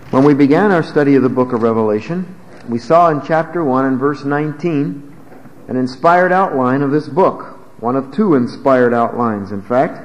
When we began our study of the book of Revelation, we saw in chapter 1 and verse 19 an inspired outline of this book. One of two inspired outlines, in fact.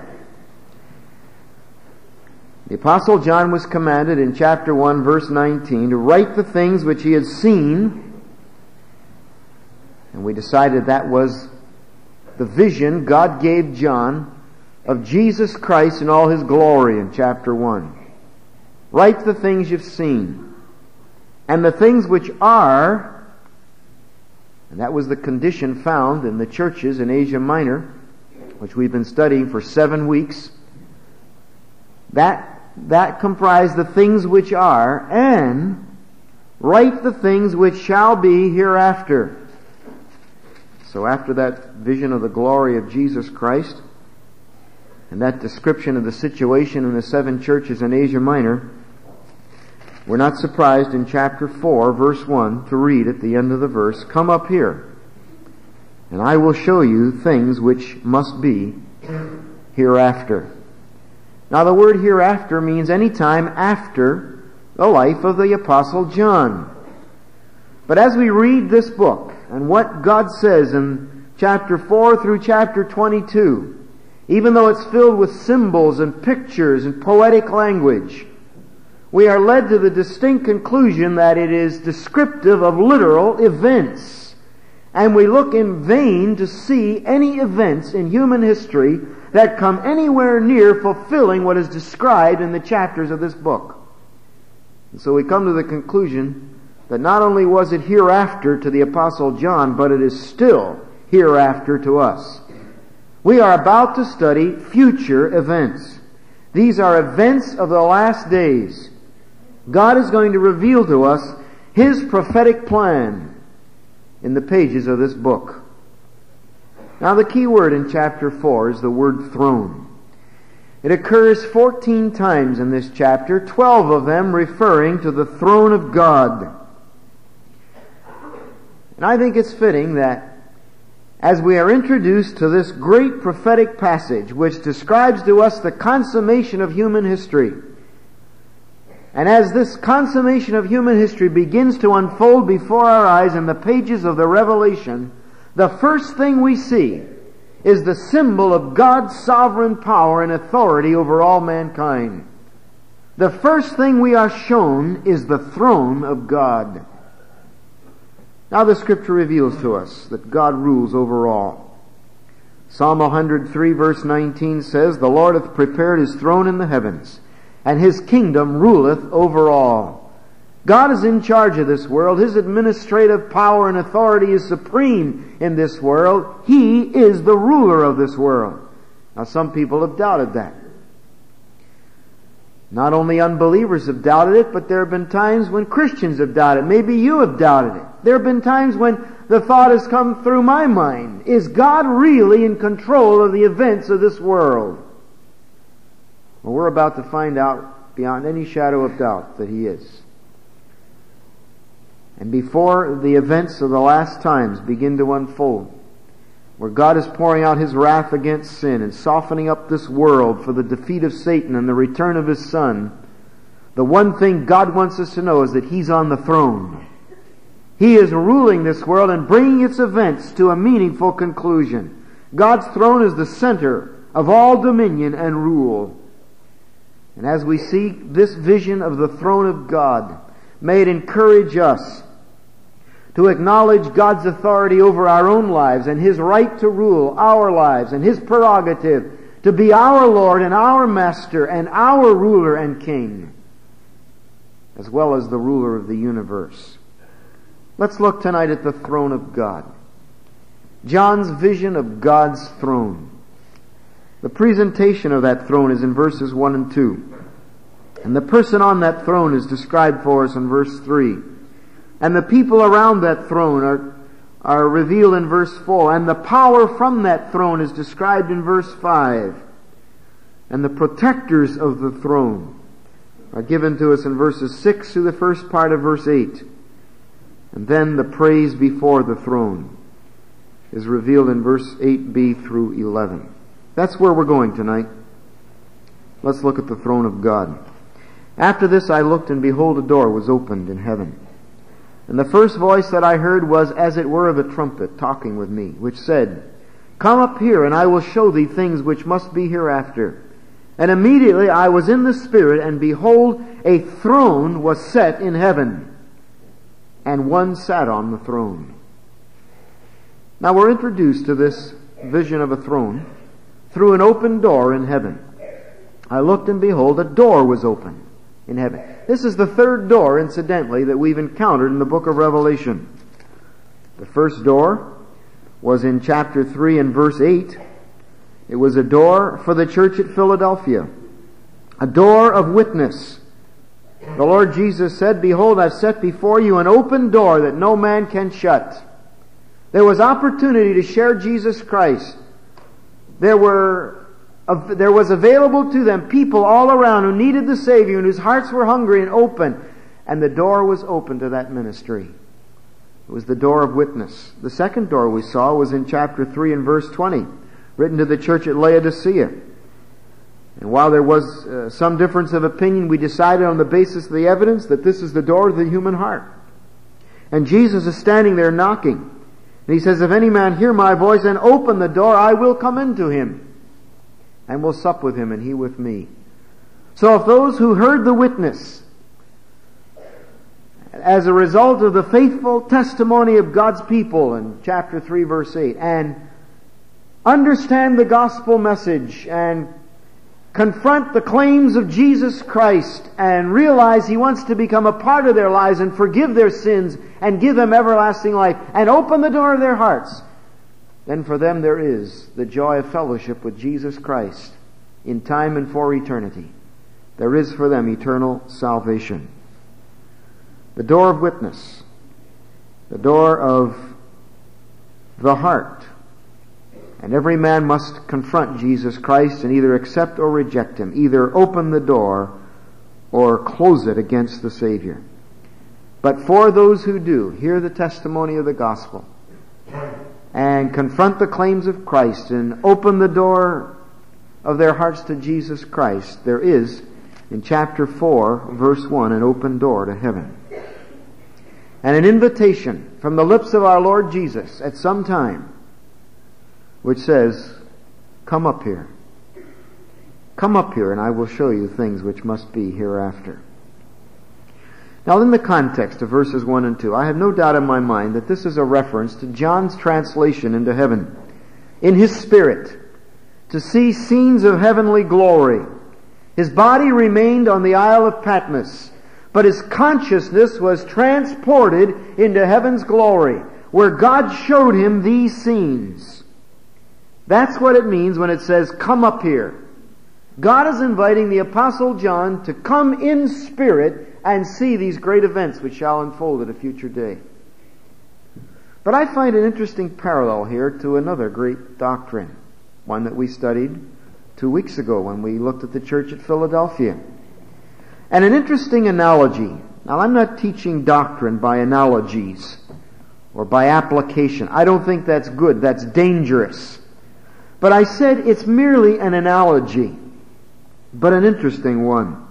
The Apostle John was commanded in chapter 1 verse 19 to write the things which he had seen, and we decided that was the vision God gave John of Jesus Christ in all His glory in chapter 1. Write the things you've seen, and the things which are, and that was the condition found in the churches in Asia Minor, which we've been studying for 7 weeks. That comprised the things which are, and write the things which shall be hereafter. So after that vision of the glory of Jesus Christ, and that description of the situation in the 7 churches in Asia Minor, we're not surprised in chapter 4, verse 1, to read at the end of the verse, "Come up here, and I will show you things which must be hereafter." Now the word hereafter means any time after the life of the Apostle John. But as we read this book, and what God says in chapter 4 through chapter 22, even though it's filled with symbols and pictures and poetic language, we are led to the distinct conclusion that it is descriptive of literal events. And we look in vain to see any events in human history that come anywhere near fulfilling what is described in the chapters of this book. And so we come to the conclusion that not only was it hereafter to the Apostle John, but it is still hereafter to us. We are about to study future events. These are events of the last days. God is going to reveal to us His prophetic plan in the pages of this book. Now the key word in chapter 4 is the word throne. It occurs 14 times in this chapter, 12 of them referring to the throne of God. And I think it's fitting that as we are introduced to this great prophetic passage which describes to us the consummation of human history, and as this consummation of human history begins to unfold before our eyes in the pages of the Revelation, the first thing we see is the symbol of God's sovereign power and authority over all mankind. The first thing we are shown is the throne of God. Now the Scripture reveals to us that God rules over all. Psalm 103 verse 19 says, "The Lord hath prepared His throne in the heavens, and His kingdom ruleth over all." God is in charge of this world. His administrative power and authority is supreme in this world. He is the ruler of this world. Now some people have doubted that. Not only unbelievers have doubted it, but there have been times when Christians have doubted it. Maybe you have doubted it. There have been times when the thought has come through my mind, is God really in control of the events of this world? Well, we're about to find out beyond any shadow of doubt that He is. And before the events of the last times begin to unfold, where God is pouring out His wrath against sin and softening up this world for the defeat of Satan and the return of His Son, the one thing God wants us to know is that He's on the throne. He is ruling this world and bringing its events to a meaningful conclusion. God's throne is the center of all dominion and rule. And as we see this vision of the throne of God, may it encourage us to acknowledge God's authority over our own lives and His right to rule our lives and His prerogative to be our Lord and our Master and our ruler and King, as well as the ruler of the universe. Let's look tonight at the throne of God. John's vision of God's throne. The presentation of that throne is in verses 1 and 2. And the person on that throne is described for us in verse 3. And the people around that throne are revealed in verse 4. And the power from that throne is described in verse 5. And the protectors of the throne are given to us in verses 6 through the first part of verse 8. And then the praise before the throne is revealed in verse 8b through 11. That's where we're going tonight. Let's look at the throne of God. After this I looked, and behold, a door was opened in heaven. And the first voice that I heard was as it were of a trumpet talking with me, which said, Come up here, and I will show thee things which must be hereafter. And immediately I was in the Spirit, and behold, a throne was set in heaven, and one sat on the throne. Now we're introduced to this vision of a throne through an open door in heaven. I looked, and behold, a door was open in heaven. This is the third door, incidentally, that we've encountered in the book of Revelation. The first door was in chapter 3 and verse 8. It was a door for the church at Philadelphia, a door of witness. The Lord Jesus said, Behold, I've set before you an open door that no man can shut. There was opportunity to share Jesus Christ. There was available to them people all around who needed the Savior and whose hearts were hungry and open. And the door was open to that ministry. It was the door of witness. The second door we saw was in chapter 3 and verse 20, written to the church at Laodicea. And while there was some difference of opinion, we decided on the basis of the evidence that this is the door of the human heart. And Jesus is standing there knocking. And he says, If any man hear my voice and open the door, I will come into him, and will sup with him, and he with me. So if those who heard the witness, as a result of the faithful testimony of God's people in chapter 3 verse 8, and understand the gospel message, and confront the claims of Jesus Christ, and realize He wants to become a part of their lives and forgive their sins and give them everlasting life, and open the door of their hearts, then for them there is the joy of fellowship with Jesus Christ in time and for eternity. There is for them eternal salvation. The door of witness, the door of the heart. And every man must confront Jesus Christ and either accept or reject Him, either open the door or close it against the Savior. But for those who do hear the testimony of the gospel and confront the claims of Christ and open the door of their hearts to Jesus Christ, there is, in chapter 4, verse 1, an open door to heaven. And an invitation from the lips of our Lord Jesus at some time, which says, Come up here. Come up here, and I will show you things which must be hereafter. Now, in the context of verses 1 and 2, I have no doubt in my mind that this is a reference to John's translation into heaven in his spirit to see scenes of heavenly glory. His body remained on the Isle of Patmos, but his consciousness was transported into heaven's glory, where God showed him these scenes. That's what it means when it says, Come up here. God is inviting the Apostle John to come in spirit and see these great events which shall unfold at a future day. But I find an interesting parallel here to another great doctrine, one that we studied 2 weeks ago when we looked at the church at Philadelphia. And an interesting analogy. Now, I'm not teaching doctrine by analogies or by application. I don't think that's good. That's dangerous. But I said it's merely an analogy, but an interesting one.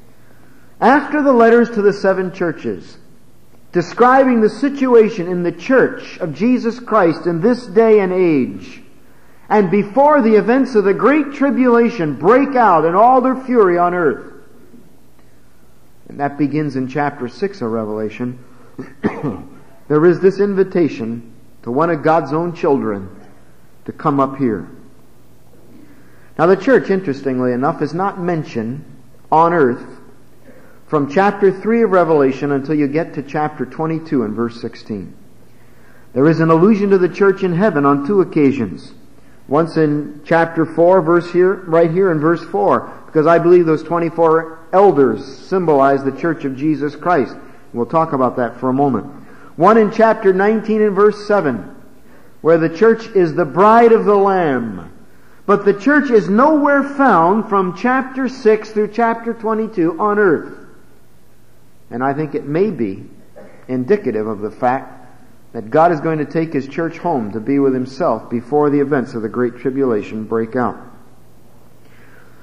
After the letters to the 7 churches, describing the situation in the church of Jesus Christ in this day and age, and before the events of the Great Tribulation break out in all their fury on earth, and that begins in chapter 6 of Revelation, there is this invitation to one of God's own children to come up here. Now, the church, interestingly enough, is not mentioned on earth from chapter 3 of Revelation until you get to chapter 22 and verse 16. There is an allusion to the church in heaven on 2 occasions. Once in chapter 4, right here in verse 4, because I believe those 24 elders symbolize the church of Jesus Christ. We'll talk about that for a moment. One in chapter 19 and verse 7, where the church is the bride of the Lamb. But the church is nowhere found from chapter 6 through chapter 22 on earth. And I think it may be indicative of the fact that God is going to take His church home to be with Himself before the events of the Great Tribulation break out.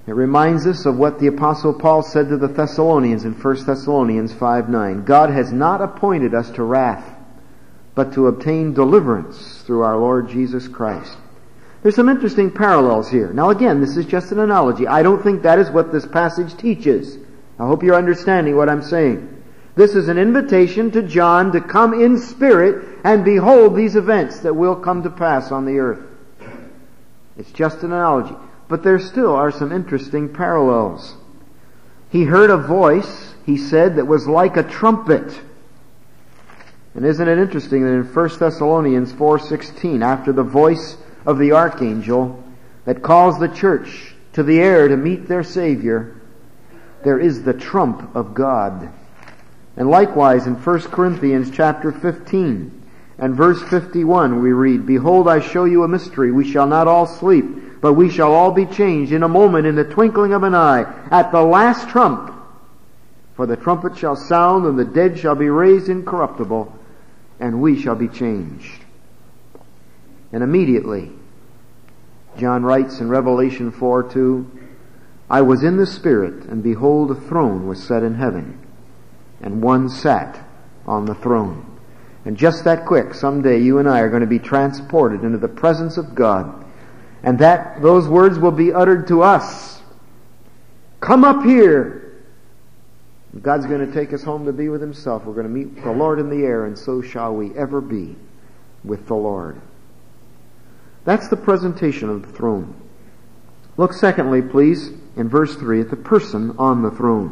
It reminds us of what the Apostle Paul said to the Thessalonians in 1 Thessalonians 5:9. God has not appointed us to wrath, but to obtain deliverance through our Lord Jesus Christ. There's some interesting parallels here. Now again, this is just an analogy. I don't think that is what this passage teaches. I hope you're understanding what I'm saying. This is an invitation to John to come in spirit and behold these events that will come to pass on the earth. It's just an analogy. But there still are some interesting parallels. He heard a voice, he said, that was like a trumpet. And isn't it interesting that in 1 Thessalonians 4:16, after the voice of the archangel that calls the church to the air to meet their Savior, there is the trump of God. And likewise in 1 Corinthians chapter 15 and verse 51 we read, "Behold, I show you a mystery. We shall not all sleep, but we shall all be changed in a moment, in the twinkling of an eye, at the last trump. For the trumpet shall sound, and the dead shall be raised incorruptible, and we shall be changed." And immediately, John writes in Revelation 4:2, "I was in the Spirit, and behold, a throne was set in heaven, and one sat on the throne." And just that quick, someday you and I are going to be transported into the presence of God. And those words will be uttered to us. Come up here. God's going to take us home to be with Himself. We're going to meet the Lord in the air, and so shall we ever be with the Lord. That's the presentation of the throne. Look secondly, please, in verse 3, at the person on the throne.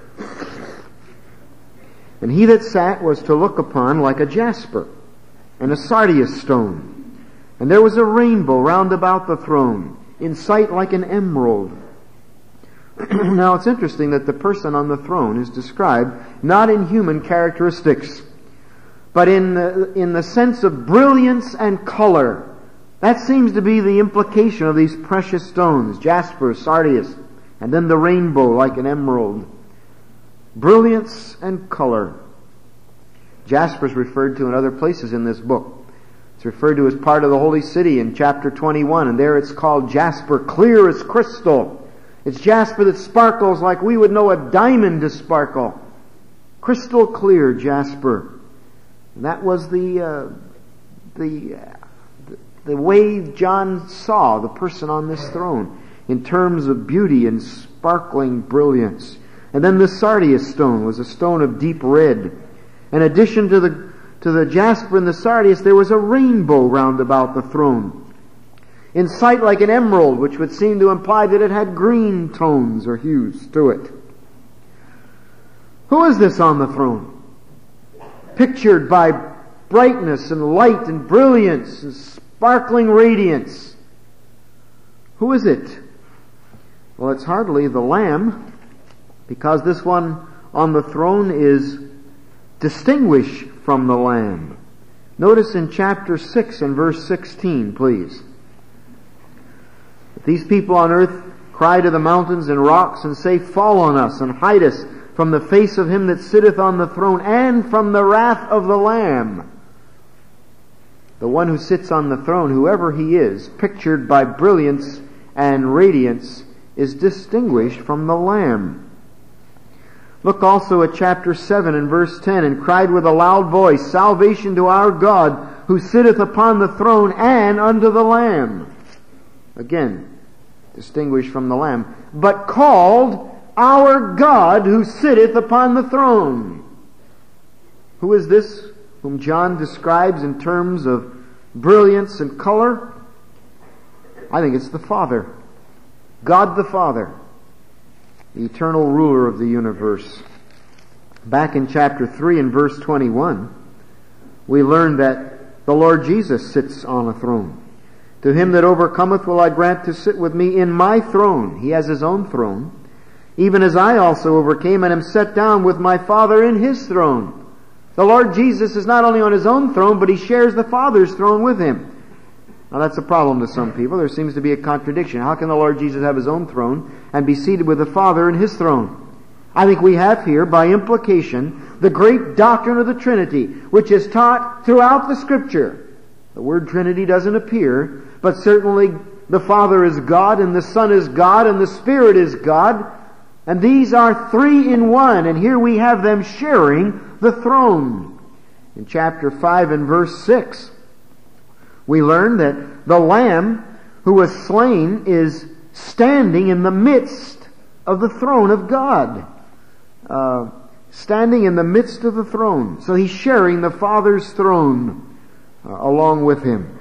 "And he that sat was to look upon like a jasper, and a sardius stone. And there was a rainbow round about the throne, in sight like an emerald." Now it's interesting that the person on the throne is described not in human characteristics, but in the sense of brilliance and color. That seems to be the implication of these precious stones, jasper, sardius, and then the rainbow like an emerald. Brilliance and color. Jasper is referred to in other places in this book. It's referred to as part of the holy city in chapter 21, and there it's called jasper, clear as crystal. It's jasper that sparkles like we would know a diamond to sparkle. Crystal clear jasper. And that was the way John saw the person on this throne, in terms of beauty and sparkling brilliance. And then the sardius stone was a stone of deep red. In addition to the jasper and the sardius, there was a rainbow round about the throne, in sight like an emerald, which would seem to imply that it had green tones or hues to it. Who is this on the throne? Pictured by brightness and light and brilliance and sparkling radiance. Who is it? Well, it's hardly the Lamb, because this one on the throne is distinguished from the Lamb. Notice in chapter 6 and verse 16, please. "These people on earth cry to the mountains and rocks and say, Fall on us and hide us from the face of Him that sitteth on the throne and from the wrath of the Lamb." The one who sits on the throne, whoever He is, pictured by brilliance and radiance, is distinguished from the Lamb. Look also at chapter 7 and verse 10. "And cried with a loud voice, Salvation to our God, who sitteth upon the throne and unto the Lamb." Again, distinguished from the Lamb. "But called our God, who sitteth upon the throne." Who is this whom John describes in terms of brilliance and color? I think it's the Father. God the Father, the eternal ruler of the universe. Back in chapter 3 and verse 21, we learn that the Lord Jesus sits on a throne. "To him that overcometh will I grant to sit with me in my throne." He has His own throne. "Even as I also overcame and am set down with my Father in His throne." The Lord Jesus is not only on His own throne, but He shares the Father's throne with Him. Now that's a problem to some people. There seems to be a contradiction. How can the Lord Jesus have His own throne and be seated with the Father in His throne? I think we have here, by implication, the great doctrine of the Trinity, which is taught throughout the Scripture. The word Trinity doesn't appear, but certainly The Father is God, and the Son is God, and the Spirit is God. And these are three in one. And here we have them sharing the throne. In chapter 5 and verse 6, we learn that the Lamb who was slain is standing in the midst of the throne of God. Standing in the midst of the throne. So he's sharing the Father's throne along with him.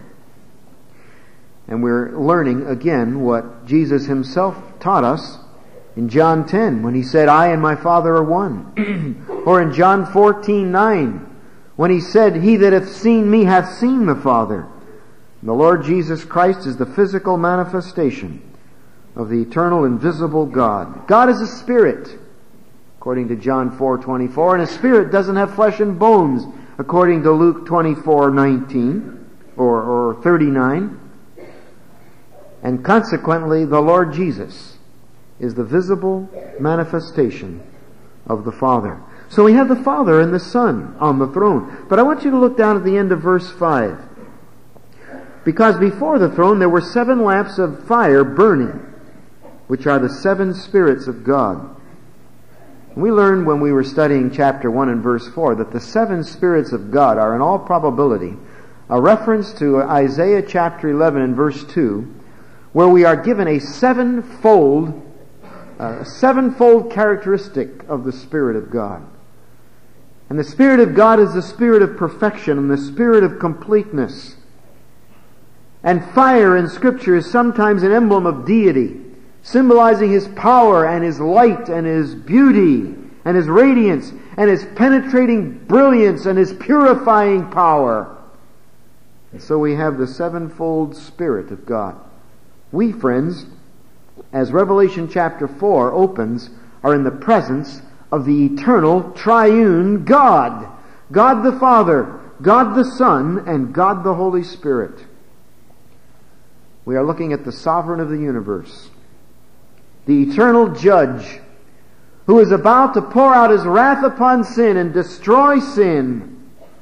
And we're learning again what Jesus himself taught us in John 10 when he said, I and my Father are one. Or in John 14:9 when he said, He that hath seen me hath seen the Father. The Lord Jesus Christ is the physical manifestation of the eternal, invisible God. God is a spirit, according to John 4:24, and a spirit doesn't have flesh and bones, according to Luke 24:19 or 39. And consequently, the Lord Jesus is the visible manifestation of the Father. So we have the Father and the Son on the throne. But I want you to look down at the end of verse 5. Because before the throne there were 7 lamps of fire burning, which are the 7 spirits of God. We learned when we were studying chapter 1 and verse 4 that the 7 spirits of God are in all probability a reference to Isaiah chapter 11 and verse 2, where we are given a sevenfold characteristic of the Spirit of God. And the Spirit of God is the Spirit of perfection and the Spirit of completeness. And fire in Scripture is sometimes an emblem of deity, symbolizing His power and His light and His beauty and His radiance and His penetrating brilliance and His purifying power. And so we have the sevenfold Spirit of God. We, friends, as Revelation chapter 4 opens, are in the presence of the eternal triune God. God the Father, God the Son, and God the Holy Spirit. We are looking at the sovereign of the universe, the eternal judge, who is about to pour out His wrath upon sin and destroy sin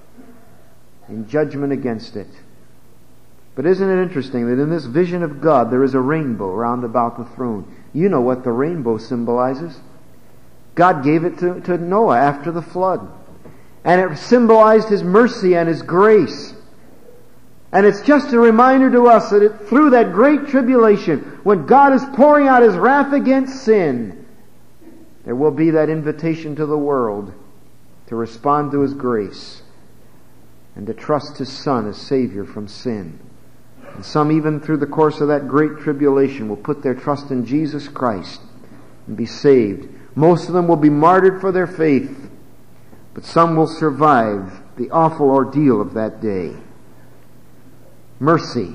in judgment against it. But isn't it interesting that in this vision of God there is a rainbow round about the throne? You know what the rainbow symbolizes. God gave it to Noah after the flood. And it symbolized His mercy and His grace. And it's just a reminder to us that through that great tribulation, when God is pouring out His wrath against sin, there will be that invitation to the world to respond to His grace and to trust His Son as Savior from sin. And some, even through the course of that great tribulation, will put their trust in Jesus Christ and be saved. Most of them will be martyred for their faith, but some will survive the awful ordeal of that day. Mercy,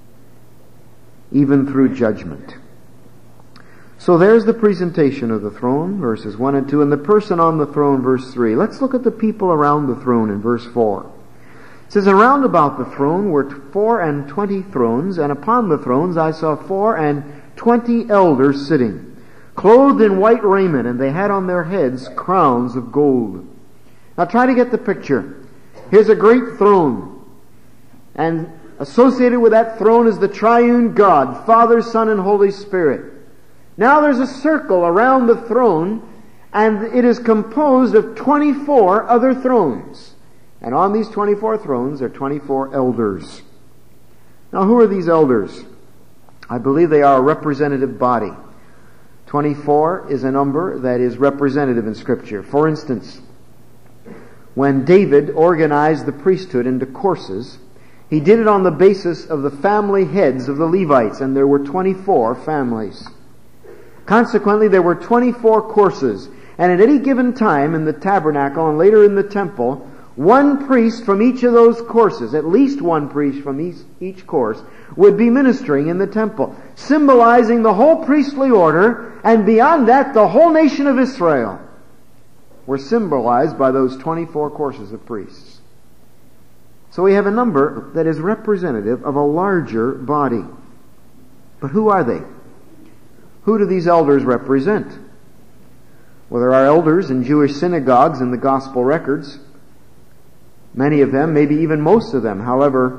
even through judgment. So there's the presentation of the throne, verses 1 and 2, and the person on the throne, verse 3. Let's look at the people around the throne in verse 4. It says, And round about the throne were 24 thrones, and upon the thrones I saw 24 elders sitting, clothed in white raiment, and they had on their heads crowns of gold. Now try to get the picture. Here's a great throne, and associated with that throne is the triune God, Father, Son, and Holy Spirit. Now there's a circle around the throne, and it is composed of 24 other thrones. And on these 24 thrones are 24 elders. Now who are these elders? I believe they are a representative body. 24 is a number that is representative in Scripture. For instance, when David organized the priesthood into courses, he did it on the basis of the family heads of the Levites, and there were 24 families. Consequently, there were 24 courses, and at any given time in the tabernacle and later in the temple, one priest from each of those courses, at least one priest from each course, would be ministering in the temple, symbolizing the whole priestly order, and beyond that, the whole nation of Israel were symbolized by those 24 courses of priests. So we have a number that is representative of a larger body. But who are they? Who do these elders represent? Well, there are elders in Jewish synagogues in the gospel records. Many of them, maybe even most of them, however,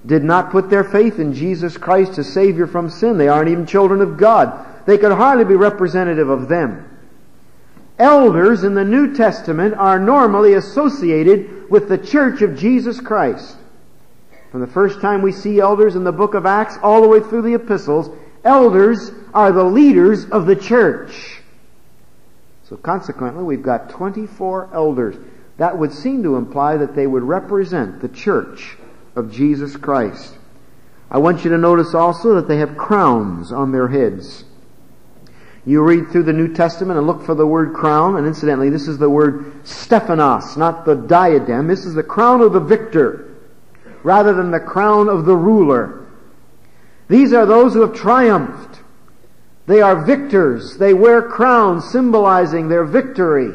did not put their faith in Jesus Christ as Savior from sin. They aren't even children of God. They could hardly be representative of them. Elders in the New Testament are normally associated with the church of Jesus Christ. From the first time we see elders in the book of Acts all the way through the epistles, elders are the leaders of the church. So consequently, we've got 24 elders. That would seem to imply that they would represent the church of Jesus Christ. I want you to notice also that they have crowns on their heads. You read through the New Testament and look for the word crown, and incidentally, this is the word Stephanos, not the diadem. This is the crown of the victor, rather than the crown of the ruler. These are those who have triumphed. They are victors. They wear crowns symbolizing their victory.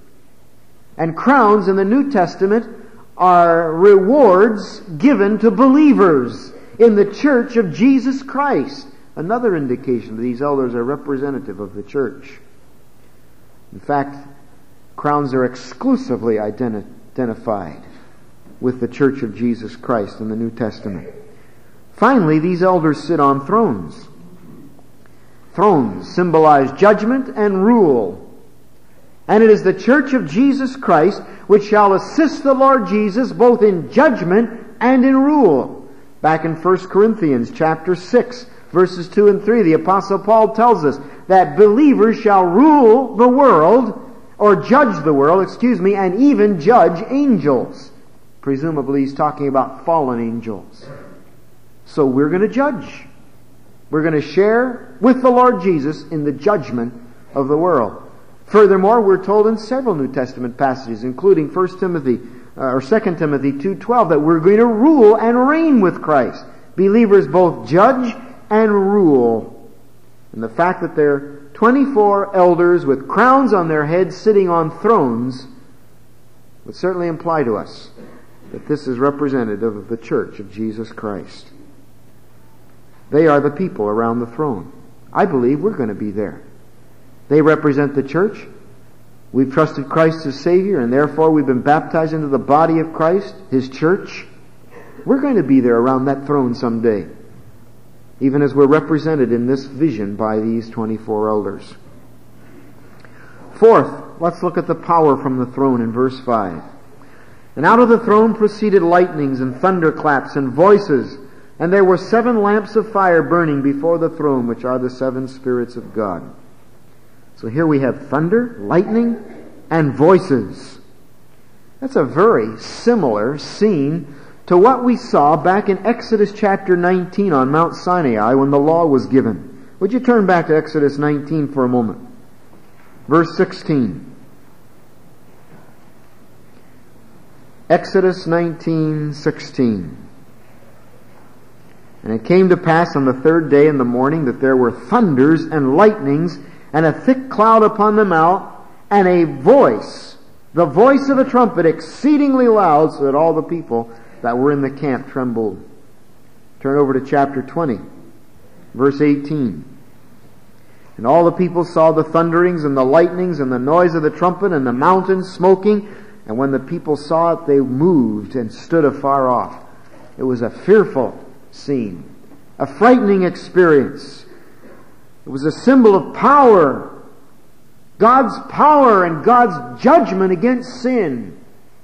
And crowns in the New Testament are rewards given to believers in the church of Jesus Christ. Another indication that these elders are representative of the church. In fact, crowns are exclusively identified with the church of Jesus Christ in the New Testament. Finally, these elders sit on thrones. Thrones symbolize judgment and rule. And it is the church of Jesus Christ which shall assist the Lord Jesus both in judgment and in rule. Back in 1 Corinthians chapter 6, verses 2 and 3, the Apostle Paul tells us that believers shall rule the world, or judge the world, and even judge angels. Presumably he's talking about fallen angels. So we're going to judge. We're going to share with the Lord Jesus in the judgment of the world. Furthermore, we're told in several New Testament passages, including 2 Timothy 2:12, that we're going to rule and reign with Christ. Believers both judge and rule. And the fact that there are 24 elders with crowns on their heads sitting on thrones would certainly imply to us that this is representative of the church of Jesus Christ. They are the people around the throne. I believe we're going to be there. They represent the church. We've trusted Christ as Savior, and therefore we've been baptized into the body of Christ, His church. We're going to be there around that throne someday, even as we're represented in this vision by these 24 elders. Fourth, let's look at the power from the throne in verse 5. And out of the throne proceeded lightnings and thunderclaps and voices, and there were 7 lamps of fire burning before the throne, which are the 7 spirits of God. So here we have thunder, lightning, and voices. That's a very similar scene to what we saw back in Exodus chapter 19 on Mount Sinai when the law was given. Would you turn back to Exodus 19 for a moment? Verse 16. Exodus 19:16. And it came to pass on the 3rd day in the morning that there were thunders and lightnings and a thick cloud upon the mount, and a voice, the voice of a trumpet, exceedingly loud, so that all the people that were in the camp trembled. Turn over to chapter 20, verse 18. And all the people saw the thunderings and the lightnings and the noise of the trumpet and the mountain smoking, and when the people saw it, they moved and stood afar off. It was a fearful scene, a frightening experience. It was a symbol of power, God's power and God's judgment against sin.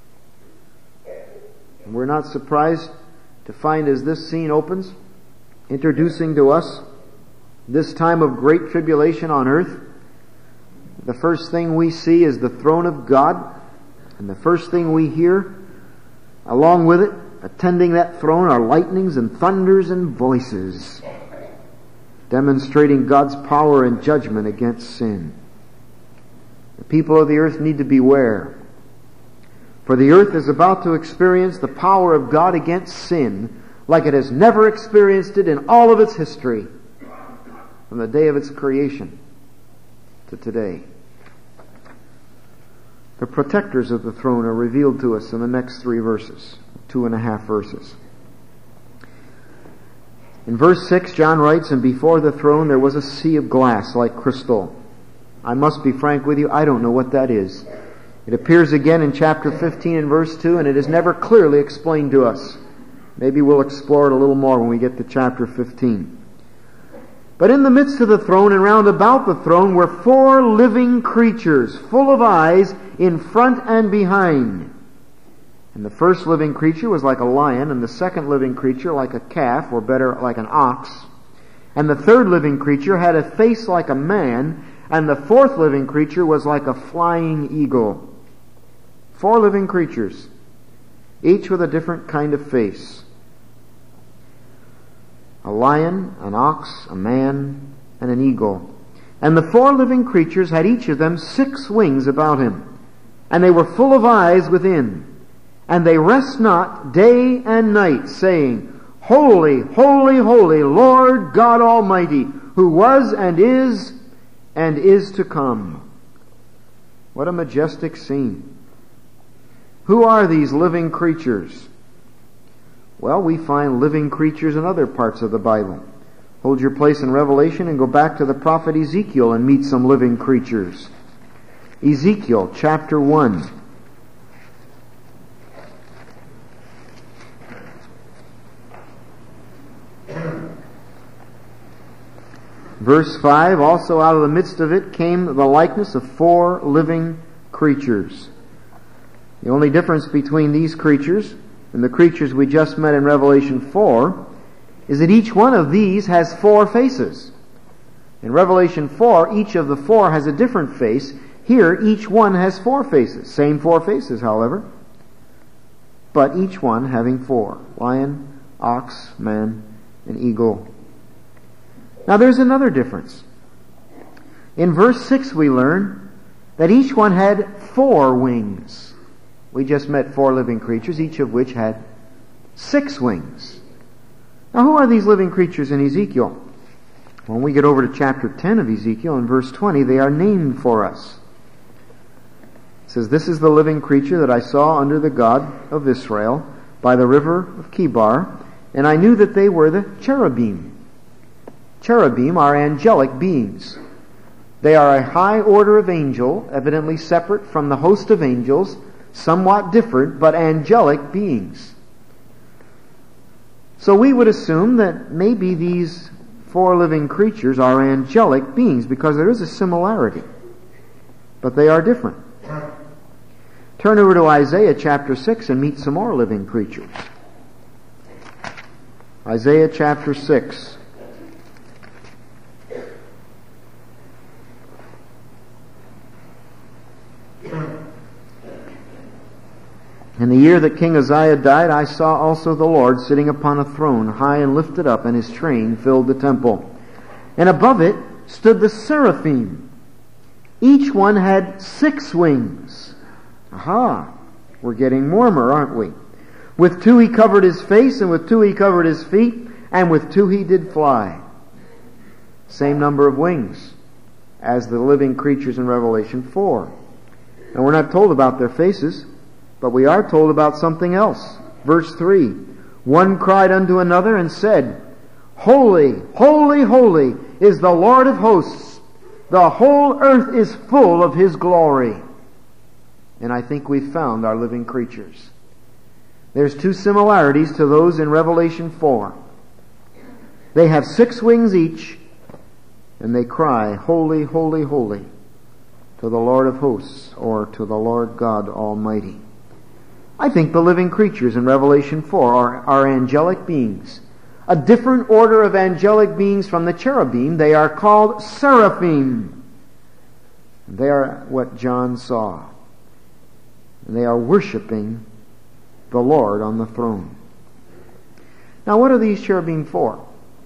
And we're not surprised to find as this scene opens, introducing to us this time of great tribulation on earth, the first thing we see is the throne of God, and the first thing we hear along with it, attending that throne, are lightnings and thunders and voices, demonstrating God's power and judgment against sin. The people of the earth need to beware, for the earth is about to experience the power of God against sin like it has never experienced it in all of its history, from the day of its creation to today. The protectors of the throne are revealed to us in the next 3 verses, 2.5 verses. In verse 6, John writes, and before the throne there was a sea of glass like crystal. I must be frank with you, I don't know what that is. It appears again in chapter 15 and verse 2, and it is never clearly explained to us. Maybe we'll explore it a little more when we get to chapter 15. But in the midst of the throne and round about the throne were 4 living creatures, full of eyes in front and behind. And the first living creature was like a lion, and the second living creature like a calf, or better, like an ox. And the third living creature had a face like a man, and the fourth living creature was like a flying eagle. 4 living creatures, each with a different kind of face. A lion, an ox, a man, and an eagle. And the 4 living creatures had each of them 6 wings about him, and they were full of eyes within. And they rest not day and night, saying, Holy, holy, holy, Lord God Almighty, who was and is to come. What a majestic scene. Who are these living creatures? Well, we find living creatures in other parts of the Bible. Hold your place in Revelation and go back to the prophet Ezekiel and meet some living creatures. Ezekiel chapter 1. Verse 5, also out of the midst of it came the likeness of 4 living creatures. The only difference between these creatures and the creatures we just met in Revelation 4 is that each one of these has 4 faces. In Revelation 4, each of the 4 has a different face. Here, each one has 4 faces. Same 4 faces, however, but each one having 4. Lion, ox, man, and eagle. Now there's another difference. In verse 6 we learn that each one had 4 wings. We just met 4 living creatures, each of which had 6 wings. Now who are these living creatures in Ezekiel? When we get over to chapter 10 of Ezekiel, in verse 20, they are named for us. It says, This is the living creature that I saw under the God of Israel by the river of Kibar, and I knew that they were the cherubim. Cherubim are angelic beings. They are a high order of angel, evidently separate from the host of angels, somewhat different, but angelic beings. So we would assume that maybe these 4 living creatures are angelic beings, because there is a similarity, but they are different. Turn over to Isaiah chapter 6 and meet some more living creatures. Isaiah chapter 6. In the year that King Uzziah died, I saw also the Lord sitting upon a throne, high and lifted up, and his train filled the temple. And above it stood the seraphim. Each one had 6 wings. Aha! We're getting warmer, aren't we? With 2 he covered his face, and with 2 he covered his feet, and with 2 he did fly. Same number of wings as the living creatures in Revelation 4. And we're not told about their faces, but we are told about something else. Verse 3, One cried unto another and said, Holy, holy, holy is the Lord of hosts. The whole earth is full of His glory. And I think we've found our living creatures. There's 2 similarities to those in Revelation 4. They have 6 wings each, and they cry, Holy, holy, holy, to the Lord of hosts, or to the Lord God Almighty. I think the living creatures in Revelation 4 are angelic beings. A different order of angelic beings from the cherubim. They are called seraphim. They are what John saw. And they are worshiping the Lord on the throne. Now what are these cherubim for?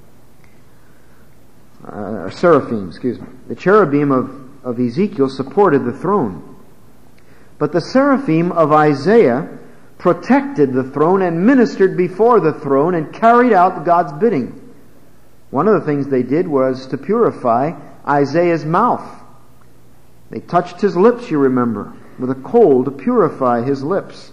Seraphim, excuse me. The cherubim of Ezekiel supported the throne. But the seraphim of Isaiah protected the throne and ministered before the throne and carried out God's bidding. One of the things they did was to purify Isaiah's mouth. They touched his lips, you remember, with a coal to purify his lips.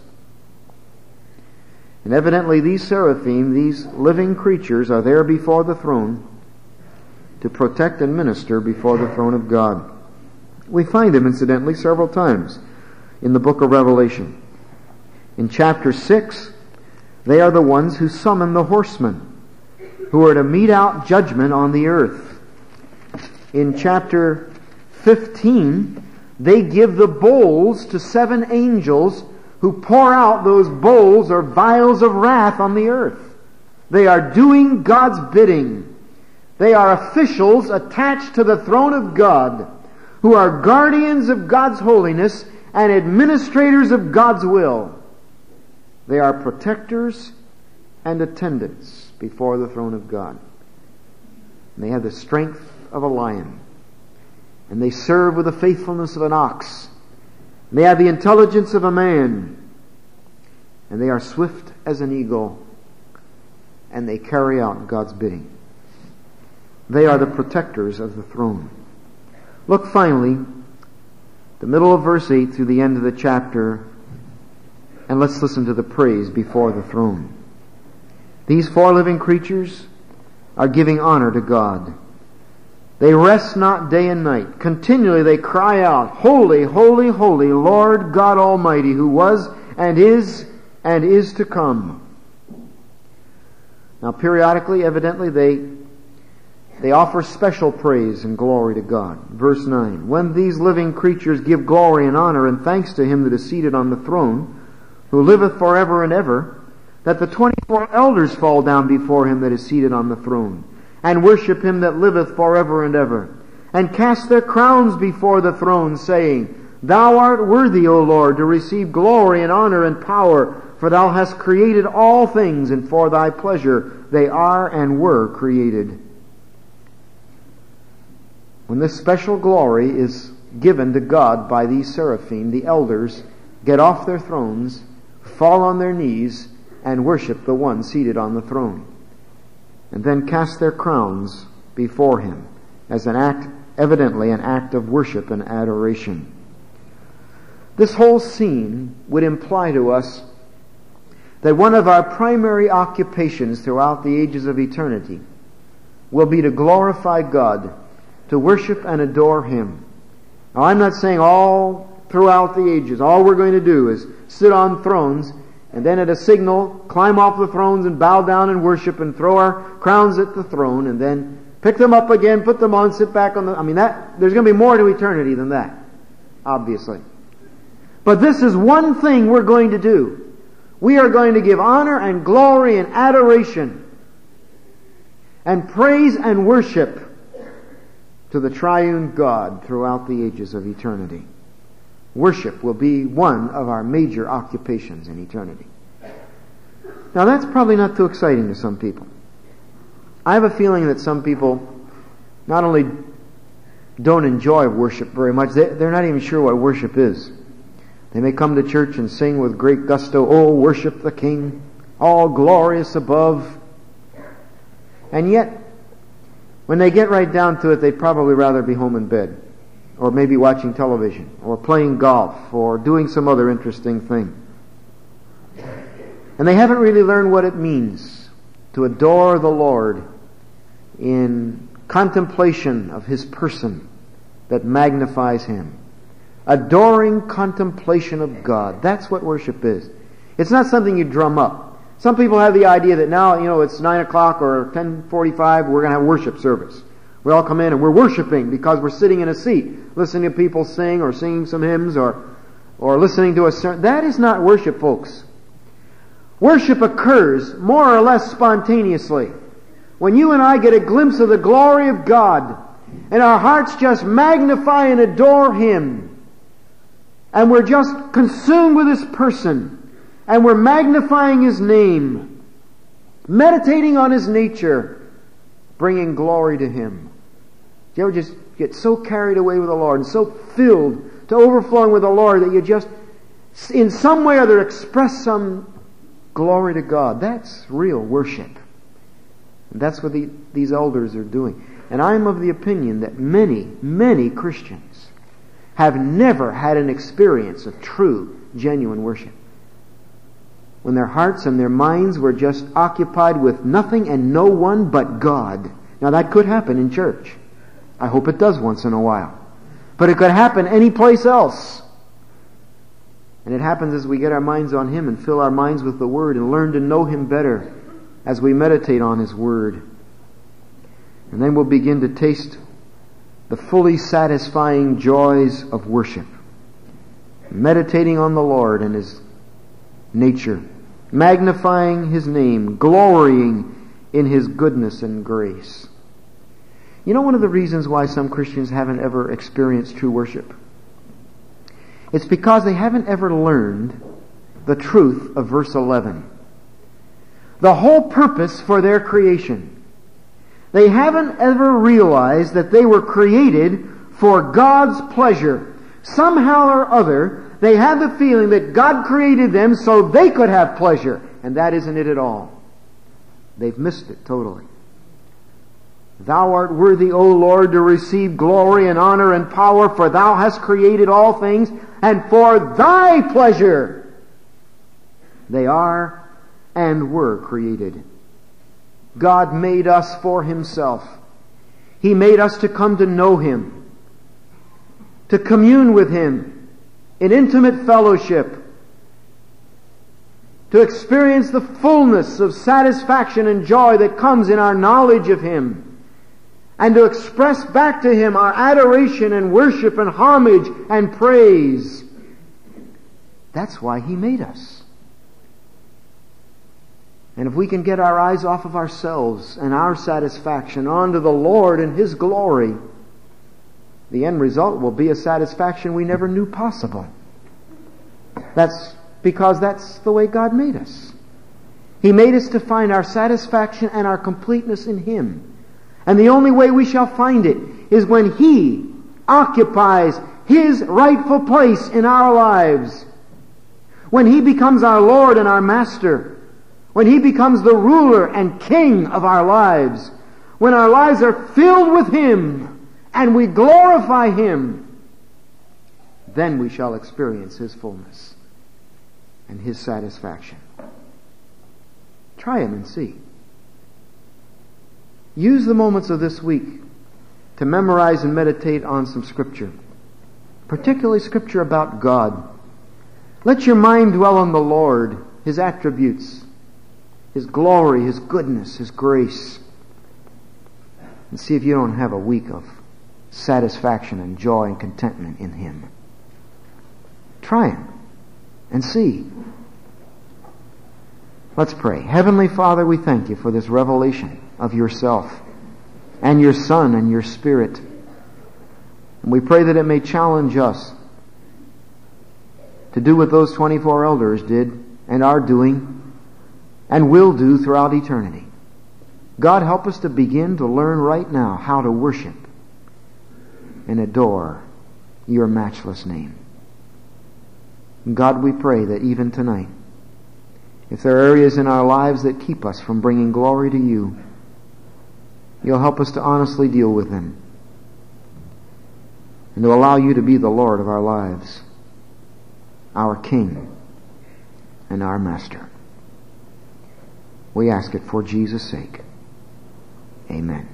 And evidently these seraphim, these living creatures, are there before the throne to protect and minister before the throne of God. We find them, incidentally, several times in the book of Revelation. In chapter 6, They are the ones who summon the horsemen, who are to mete out judgment on the earth. In chapter 15, they give the bowls to 7 angels who pour out those bowls or vials of wrath on the earth. They are doing God's bidding. They are officials attached to the throne of God, who are guardians of God's holiness and administrators of God's will. They are protectors and attendants before the throne of God. And they have the strength of a lion. And they serve with the faithfulness of an ox. And they have the intelligence of a man. And they are swift as an eagle. And they carry out God's bidding. They are the protectors of the throne. Look finally, the middle of verse 8 through the end of the chapter, and let's listen to the praise before the throne. These 4 living creatures are giving honor to God. They rest not day and night. Continually they cry out, Holy, holy, holy, Lord God Almighty, who was and is to come. Now periodically, evidently, they offer special praise and glory to God. Verse 9, when these living creatures give glory and honor and thanks to Him that is seated on the throne, who liveth forever and ever, that the 24 elders fall down before Him that is seated on the throne, and worship Him that liveth forever and ever, and cast their crowns before the throne, saying, Thou art worthy, O Lord, to receive glory and honor and power, for Thou hast created all things, and for Thy pleasure they are and were created. When this special glory is given to God by these seraphim, the elders get off their thrones, fall on their knees, and worship the one seated on the throne, and then cast their crowns before Him as an act, evidently an act of worship and adoration. This whole scene would imply to us that one of our primary occupations throughout the ages of eternity will be to glorify God, to worship and adore Him. Now, I'm not saying all throughout the ages, all we're going to do is sit on thrones and then at a signal climb off the thrones and bow down and worship and throw our crowns at the throne and then pick them up again, put them on, sit back on the... there's going to be more to eternity than that, obviously. But this is one thing we're going to do. We are going to give honor and glory and adoration and praise and worship to the triune God throughout the ages of eternity. Worship will be one of our major occupations in eternity. Now that's probably not too exciting to some people. I have a feeling that some people not only don't enjoy worship very much, they're not even sure what worship is. They may come to church and sing with great gusto, "Oh, worship the King, all glorious above." And yet, when they get right down to it, they'd probably rather be home in bed, or maybe watching television, or playing golf, or doing some other interesting thing. And they haven't really learned what it means to adore the Lord in contemplation of His person that magnifies Him. Adoring contemplation of God. That's what worship is. It's not something you drum up. Some people have the idea that now, it's 9 o'clock or 10:45, we're going to have worship service. We all come in and we're worshiping because we're sitting in a seat, listening to people sing or singing some hymns or listening to a sermon. That is not worship, folks. Worship occurs more or less spontaneously when you and I get a glimpse of the glory of God and our hearts just magnify and adore Him. And we're just consumed with His person. And we're magnifying His name. Meditating on His nature. Bringing glory to Him. Do you ever just get so carried away with the Lord and so filled to overflowing with the Lord that you just, in some way or other, express some glory to God? That's real worship. And that's what these elders are doing. And I'm of the opinion that many, many Christians have never had an experience of true, genuine worship. When their hearts and their minds were just occupied with nothing and no one but God. Now that could happen in church. I hope it does once in a while. But it could happen any place else. And it happens as we get our minds on Him and fill our minds with the Word and learn to know Him better as we meditate on His Word. And then we'll begin to taste the fully satisfying joys of worship. Meditating on the Lord and His nature. Magnifying His name. Glorying in His goodness and grace. You know one of the reasons why some Christians haven't ever experienced true worship? It's because they haven't ever learned the truth of verse 11. The whole purpose for their creation. They haven't ever realized that they were created for God's pleasure. Somehow or other, they have the feeling that God created them so they could have pleasure. And that isn't it at all. They've missed it totally. Thou art worthy, O Lord, to receive glory and honor and power, for Thou hast created all things, and for Thy pleasure they are and were created. God made us for Himself. He made us to come to know Him, to commune with Him in intimate fellowship, to experience the fullness of satisfaction and joy that comes in our knowledge of Him, and to express back to Him our adoration and worship and homage and praise. That's why He made us. And if we can get our eyes off of ourselves and our satisfaction onto the Lord and His glory, the end result will be a satisfaction we never knew possible. That's because that's the way God made us. He made us to find our satisfaction and our completeness in Him. And the only way we shall find it is when He occupies His rightful place in our lives. When He becomes our Lord and our Master. When He becomes the ruler and King of our lives. When our lives are filled with Him and we glorify Him, then we shall experience His fullness and His satisfaction. Try Him and see. Use the moments of this week to memorize and meditate on some Scripture, particularly Scripture about God. Let your mind dwell on the Lord, His attributes, His glory, His goodness, His grace, and see if you don't have a week of satisfaction and joy and contentment in Him. Try Him and see. Let's pray. Heavenly Father, we thank You for this revelation of Yourself and Your Son and Your Spirit. And we pray that it may challenge us to do what those 24 elders did and are doing and will do throughout eternity. God, help us to begin to learn right now how to worship and adore Your matchless name. God, we pray that even tonight, if there are areas in our lives that keep us from bringing glory to You, You'll help us to honestly deal with them and to allow You to be the Lord of our lives, our King and our Master. We ask it for Jesus' sake. Amen.